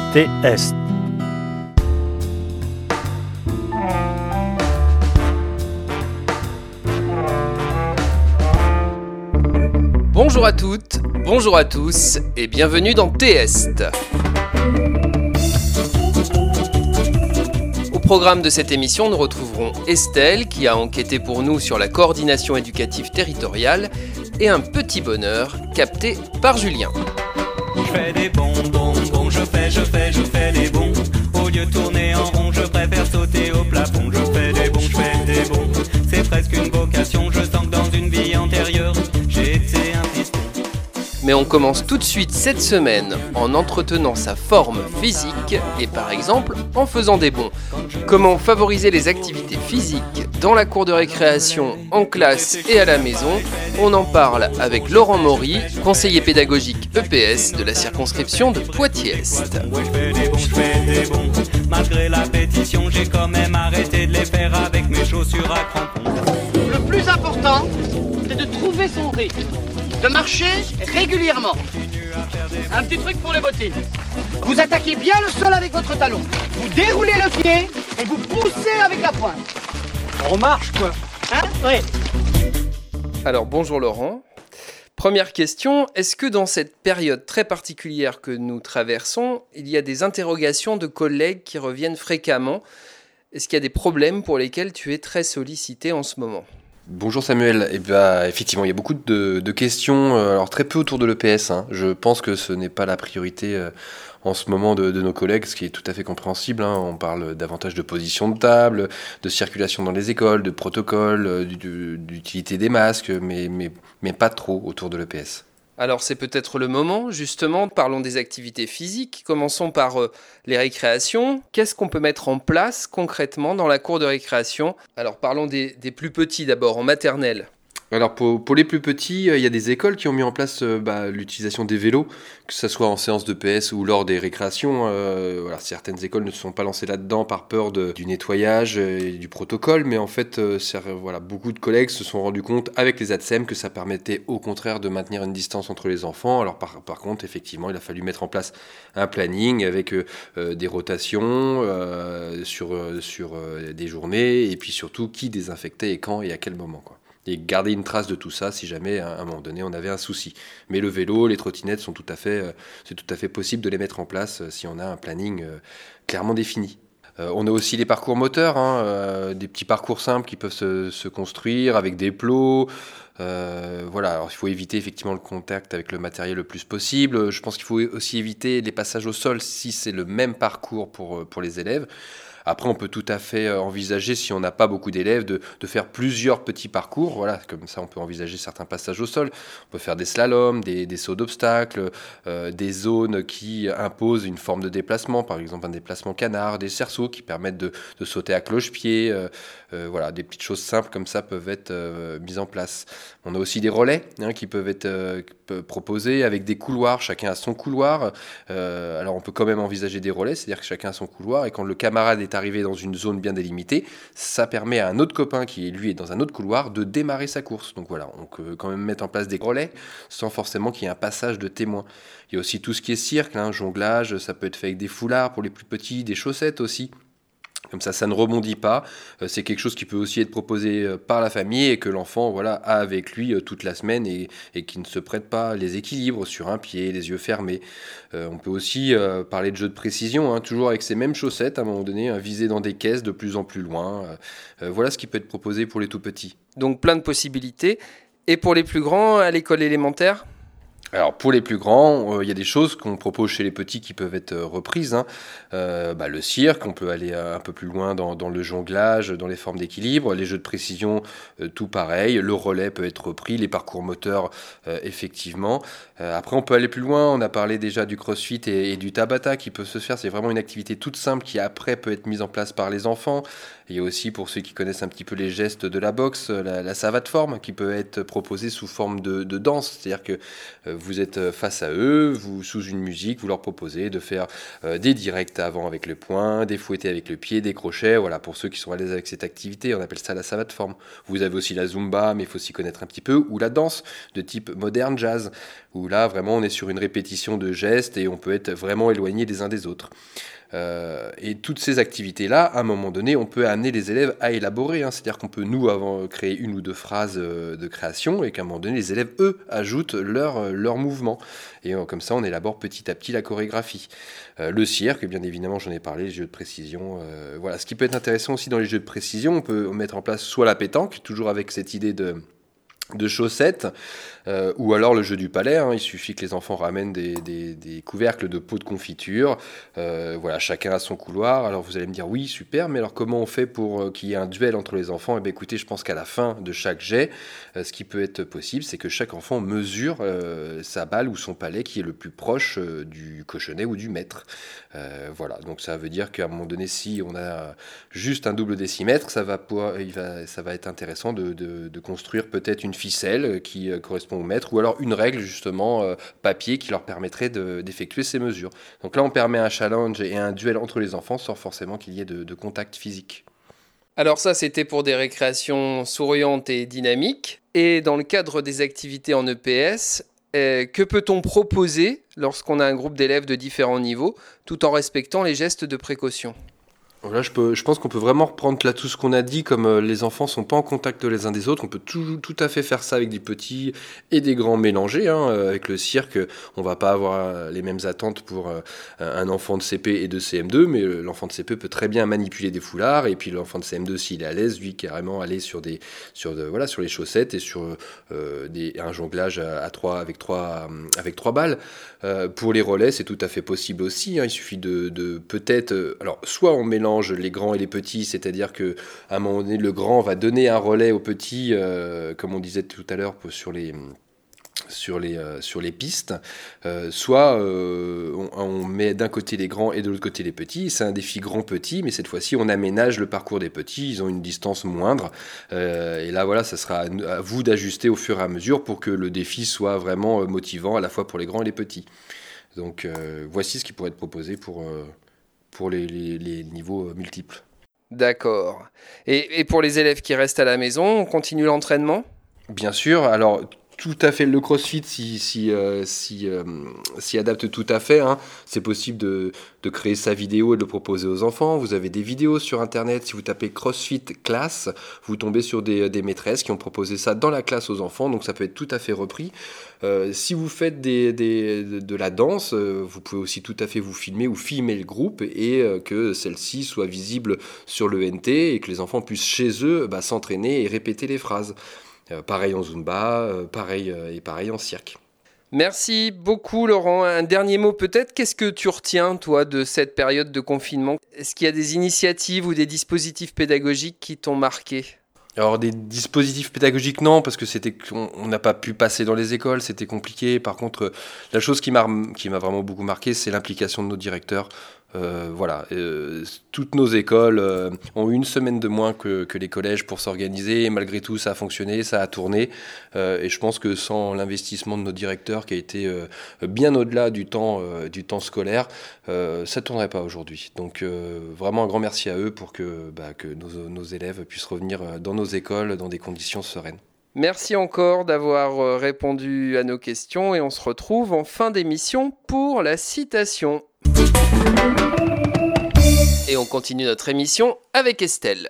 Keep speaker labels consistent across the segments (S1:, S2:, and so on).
S1: TS.
S2: Bonjour à toutes, bonjour à tous et bienvenue dans TEST. Au programme de cette émission, nous retrouverons Estelle qui a enquêté pour nous sur la coordination éducative territoriale et un petit bonheur capté par Julien.
S3: Je fais des bons, je fais des bons. Au lieu de tourner en rond, je préfère sauter au plafond. Je fais des bons. C'est presque une vocation, je sens que dans une vie antérieure, j'ai été un piston.
S2: Mais on commence tout de suite cette semaine en entretenant sa forme physique et par exemple en faisant des bonds. Comment favoriser les activités physiques dans la cour de récréation, en classe et à la maison? On en parle avec Laurent Maury, conseiller pédagogique EPS de la circonscription de Poitiers-Est.
S3: Ouais, je fais des bons. Malgré la pétition, j'ai quand même arrêté de les faire avec mes chaussures à crampons.
S4: Le plus important, c'est de trouver son rythme, de marcher régulièrement. Un petit truc pour les bottines. Vous attaquez bien le sol avec votre talon. Vous déroulez le pied et vous poussez avec la pointe. On marche, quoi. Hein? Oui.
S2: Alors bonjour Laurent. Première question, est-ce que dans cette période très particulière que nous traversons, il y a des interrogations de collègues qui reviennent fréquemment? Est-ce qu'il y a des problèmes pour lesquels tu es très sollicité en ce moment?
S5: Bonjour Samuel, effectivement il y a beaucoup de questions, alors très peu autour de l'EPS, Je pense que ce n'est pas la priorité en ce moment de nos collègues, ce qui est tout à fait compréhensible, On parle davantage de position de table, de circulation dans les écoles, de protocole, d'utilité des masques, mais pas trop autour de l'EPS.
S2: Alors c'est peut-être le moment, justement, parlons des activités physiques. Commençons par les récréations. Qu'est-ce qu'on peut mettre en place concrètement dans la cour de récréation? Alors parlons des plus petits d'abord, en maternelle.
S5: Alors pour les plus petits, il y a des écoles qui ont mis en place l'utilisation des vélos, que ce soit en séance de PS ou lors des récréations. Certaines écoles ne se sont pas lancées là-dedans par peur du nettoyage et du protocole, mais en fait, beaucoup de collègues se sont rendus compte avec les ATSEM que ça permettait au contraire de maintenir une distance entre les enfants. Alors par contre, effectivement, il a fallu mettre en place un planning avec des rotations sur des journées, et puis surtout qui désinfectait et quand et à quel moment, quoi. Et garder une trace de tout ça si jamais à un moment donné on avait un souci. Mais le vélo, les trottinettes c'est tout à fait possible de les mettre en place si on a un planning clairement défini. On a aussi les parcours moteurs, des petits parcours simples qui peuvent se construire avec des plots. Alors il faut éviter effectivement le contact avec le matériel le plus possible. Je pense qu'il faut aussi éviter les passages au sol si c'est le même parcours pour les élèves. Après, on peut tout à fait envisager, si on n'a pas beaucoup d'élèves, de faire plusieurs petits parcours. Voilà, comme ça, on peut envisager certains passages au sol. On peut faire des slaloms, des sauts d'obstacles, des zones qui imposent une forme de déplacement, par exemple un déplacement canard, des cerceaux qui permettent de sauter à cloche-pied. Des petites choses simples comme ça peuvent être mises en place. On a aussi des relais qui peuvent être proposés avec des couloirs. Chacun a son couloir. Alors, on peut quand même envisager des relais, c'est-à-dire que chacun a son couloir. Et quand le camarade est arrivé dans une zone bien délimitée, ça permet à un autre copain qui lui est dans un autre couloir de démarrer sa course. Donc voilà, on peut quand même mettre en place des relais sans forcément qu'il y ait un passage de témoins. Il y a aussi tout ce qui est cirque, jonglage, ça peut être fait avec des foulards pour les plus petits, des chaussettes aussi. Comme ça ne rebondit pas. C'est quelque chose qui peut aussi être proposé par la famille et que l'enfant a avec lui toute la semaine et qui ne se prête pas les équilibres sur un pied, les yeux fermés. On peut aussi parler de jeux de précision, toujours avec ces mêmes chaussettes à un moment donné, viser dans des caisses de plus en plus loin. Voilà ce qui peut être proposé pour les tout petits.
S2: Donc plein de possibilités. Et pour les plus grands, à l'école élémentaire ?
S5: Alors pour les plus grands, il y a des choses qu'on propose chez les petits qui peuvent être reprises. Le cirque, on peut aller un peu plus loin dans le jonglage, dans les formes d'équilibre. Les jeux de précision, tout pareil. Le relais peut être repris, les parcours moteurs, effectivement. Après, on peut aller plus loin. On a parlé déjà du crossfit et du tabata qui peut se faire. C'est vraiment une activité toute simple qui après peut être mise en place par les enfants. Il y a aussi, pour ceux qui connaissent un petit peu les gestes de la boxe, la savate forme qui peut être proposée sous forme de danse. C'est-à-dire que vous êtes face à eux, vous sous une musique, vous leur proposez de faire des directs avant avec le poing, des fouettés avec le pied, des crochets. Voilà, pour ceux qui sont à l'aise avec cette activité, on appelle ça la savate forme. Vous avez aussi la zumba, mais il faut s'y connaître un petit peu, ou la danse de type moderne jazz, où là vraiment on est sur une répétition de gestes et on peut être vraiment éloigné les uns des autres. Et toutes ces activités-là, à un moment donné, on peut amener les élèves à élaborer. C'est-à-dire qu'on peut, nous, avant créer une ou deux phrases de création et qu'à un moment donné, les élèves, eux, ajoutent leur mouvement. Et comme ça, on élabore petit à petit la chorégraphie. Le cirque, bien évidemment, j'en ai parlé, les jeux de précision. Voilà. Ce qui peut être intéressant aussi dans les jeux de précision, on peut mettre en place soit la pétanque, toujours avec cette idée de chaussettes, ou alors le jeu du palais. Il suffit que les enfants ramènent des couvercles de pots de confiture. Voilà, chacun a son couloir. Alors vous allez me dire oui, super, mais alors comment on fait pour qu'il y ait un duel entre les enfants? Écoutez, je pense qu'à la fin de chaque jet, ce qui peut être possible, c'est que chaque enfant mesure sa balle ou son palais qui est le plus proche du cochonnet ou du maître. Voilà, donc ça veut dire qu'à un moment donné, si on a juste un double décimètre, ça va être intéressant de construire peut-être une ficelle qui correspond au mètre, ou alors une règle justement papier qui leur permettrait d'effectuer ces mesures. Donc là on permet un challenge et un duel entre les enfants sans forcément qu'il y ait de contact physique.
S2: Alors ça, c'était pour des récréations souriantes et dynamiques. Et dans le cadre des activités en EPS, que peut-on proposer lorsqu'on a un groupe d'élèves de différents niveaux, tout en respectant les gestes de précaution ?
S5: Là, je pense qu'on peut vraiment reprendre là tout ce qu'on a dit, comme les enfants ne sont pas en contact les uns des autres, on peut tout à fait faire ça avec des petits et des grands mélangés. Avec le cirque, on ne va pas avoir les mêmes attentes pour un enfant de CP et de CM2, mais l'enfant de CP peut très bien manipuler des foulards, et puis l'enfant de CM2, s'il est à l'aise, lui, carrément aller sur les chaussettes et sur un jonglage avec trois balles. Pour les relais, c'est tout à fait possible aussi. Il suffit de peut-être... alors, soit on mélange les grands et les petits, c'est-à-dire qu'à un moment donné, le grand va donner un relais aux petits, comme on disait tout à l'heure sur les pistes, soit on met d'un côté les grands et de l'autre côté les petits. C'est un défi grand-petit, mais cette fois-ci on aménage le parcours des petits, ils ont une distance moindre, et là voilà, ça sera à vous d'ajuster au fur et à mesure pour que le défi soit vraiment motivant à la fois pour les grands et les petits. Donc voici ce qui pourrait être proposé pour les niveaux multiples.
S2: D'accord. Et pour les élèves qui restent à la maison, on continue l'entraînement ?
S5: Bien sûr, alors tout à fait, le CrossFit s'y adapte tout à fait. C'est possible de créer sa vidéo et de le proposer aux enfants. Vous avez des vidéos sur Internet. Si vous tapez CrossFit classe, vous tombez sur des maîtresses qui ont proposé ça dans la classe aux enfants. Donc ça peut être tout à fait repris. Si vous faites de la danse, vous pouvez aussi tout à fait vous filmer ou filmer le groupe et que celle-ci soit visible sur le NT et que les enfants puissent chez eux s'entraîner et répéter les phrases. Pareil en Zumba, pareil en cirque.
S2: Merci beaucoup Laurent. Un dernier mot peut-être. Qu'est-ce que tu retiens toi de cette période de confinement ? Est-ce qu'il y a des initiatives ou des dispositifs pédagogiques qui t'ont marqué ?
S5: Alors des dispositifs pédagogiques non, parce que on n'a pas pu passer dans les écoles, c'était compliqué. Par contre, la chose qui m'a vraiment beaucoup marqué, c'est l'implication de nos directeurs. Toutes nos écoles ont eu une semaine de moins que les collèges pour s'organiser, et malgré tout ça a fonctionné, ça a tourné, et je pense que sans l'investissement de nos directeurs qui a été bien au-delà du temps scolaire, ça ne tournerait pas aujourd'hui. Donc vraiment un grand merci à eux pour que nos élèves puissent revenir dans nos écoles dans des conditions sereines.
S2: Merci encore d'avoir répondu à nos questions et on se retrouve en fin d'émission pour la citation. Et on continue notre émission avec Estelle.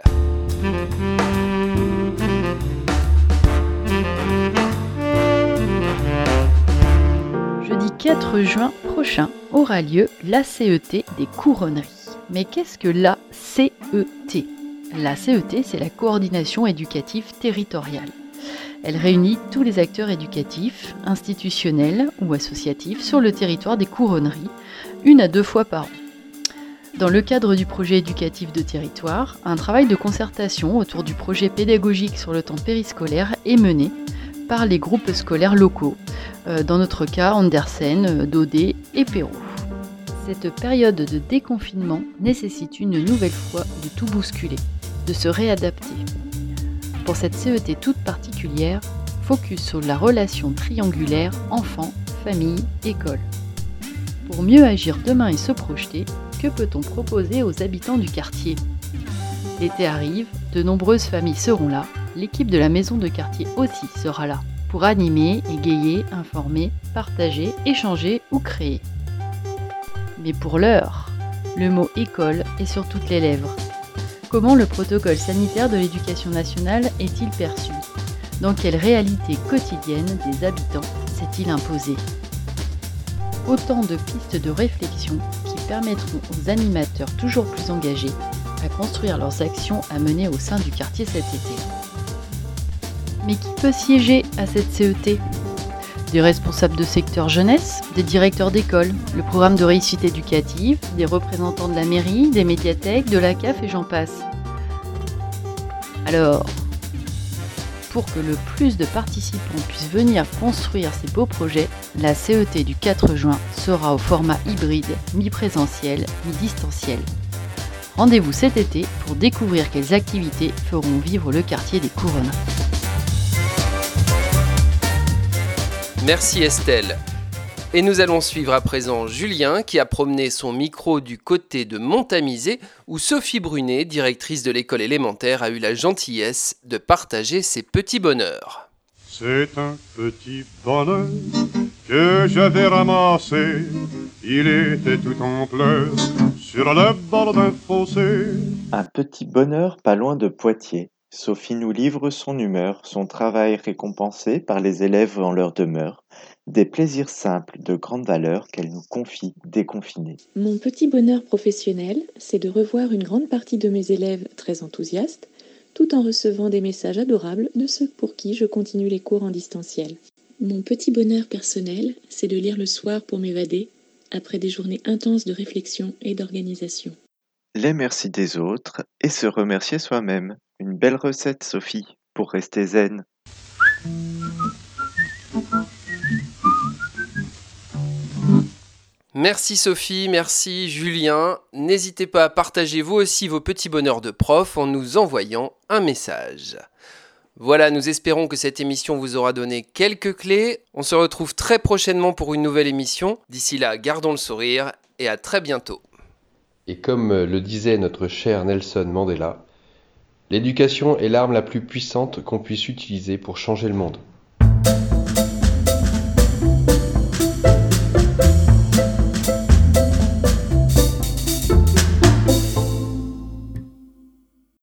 S1: Jeudi 4 juin prochain aura lieu l'ACET des couronneries. Mais qu'est-ce que l'ACET ? L'ACET, c'est la coordination éducative territoriale. Elle réunit tous les acteurs éducatifs, institutionnels ou associatifs sur le territoire des couronneries, 1 à 2 fois par an. Dans le cadre du projet éducatif de territoire, un travail de concertation autour du projet pédagogique sur le temps périscolaire est mené par les groupes scolaires locaux, dans notre cas Andersen, Daudet et Perrault. Cette période de déconfinement nécessite une nouvelle fois de tout bousculer. de se réadapter. Pour cette CET toute particulière, focus sur la relation triangulaire enfant, famille, école. Pour mieux agir demain et se projeter, que peut-on proposer aux habitants du quartier ? L'été arrive, de nombreuses familles seront là, l'équipe de la maison de quartier aussi sera là, pour animer, égayer, informer, partager, échanger ou créer. Mais pour l'heure, le mot école est sur toutes les lèvres. Comment le protocole sanitaire de l'éducation nationale est-il perçu ? Dans quelle réalité quotidienne des habitants s'est-il imposé ? Autant de pistes de réflexion qui permettront aux animateurs toujours plus engagés à construire leurs actions à mener au sein du quartier cet été. Mais qui peut siéger à cette CET ? Des responsables de secteur jeunesse, des directeurs d'école, le programme de réussite éducative, des représentants de la mairie, des médiathèques, de la CAF et j'en passe. Alors, pour que le plus de participants puissent venir construire ces beaux projets, la CET du 4 juin sera au format hybride, mi-présentiel, mi-distanciel. Rendez-vous cet été pour découvrir quelles activités feront vivre le quartier des Couronneries.
S2: Merci Estelle. Et nous allons suivre à présent Julien qui a promené son micro du côté de Montamisé où Sophie Brunet, directrice de l'école élémentaire, a eu la gentillesse de partager ses petits bonheurs.
S6: C'est un petit bonheur que j'avais ramassé, il était tout en pleurs sur le bord d'un fossé.
S7: Un petit bonheur pas loin de Poitiers. Sophie nous livre son humeur, son travail récompensé par les élèves en leur demeure, des plaisirs simples de grande valeur qu'elle nous confie déconfinés.
S8: Mon petit bonheur professionnel, c'est de revoir une grande partie de mes élèves très enthousiastes, tout en recevant des messages adorables de ceux pour qui je continue les cours en distanciel. Mon petit bonheur personnel, c'est de lire le soir pour m'évader, après des journées intenses de réflexion et d'organisation.
S7: Les merci des autres et se remercier soi-même. Une belle recette, Sophie, pour rester zen.
S2: Merci Sophie, merci Julien. N'hésitez pas à partager vous aussi vos petits bonheurs de prof en nous envoyant un message. Voilà, nous espérons que cette émission vous aura donné quelques clés. On se retrouve très prochainement pour une nouvelle émission. D'ici là, gardons le sourire et à très bientôt.
S5: Et comme le disait notre cher Nelson Mandela, l'éducation est l'arme la plus puissante qu'on puisse utiliser pour changer le monde.